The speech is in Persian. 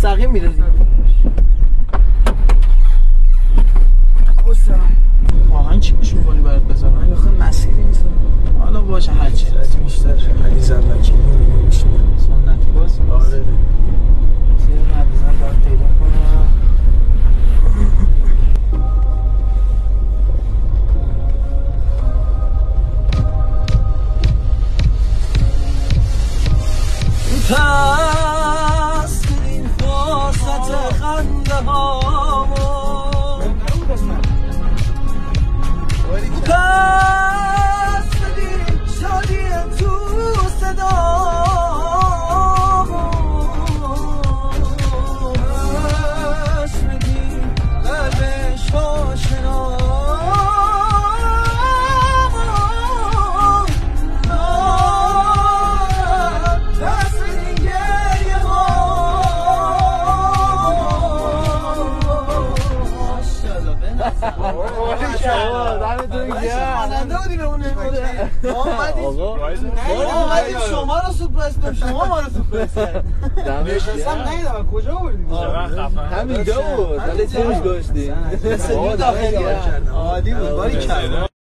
مستقیم میره دیگه. واقعا چی پیش می‌کنی برات بذارم؟ آخه مسیری نیست. حالا باشه هر چی از بیشتر علی زنکی نمی‌شینه. سنتی باز. آره. چیزی نمی‌زنم باید پیدا کنم. پس این فرصت خنده هامو پس بدین شادی تو صدامو پس بدین قلبش آشنامو خواننده بودی به اون نمیده ما اومدیم شما رو سورپرایز کنیم شما ما رو سورپرایز کردید نشستم نیدم کجا بردیم همینجا بود ولی چه میش گذاشتی عادی بود باری کرد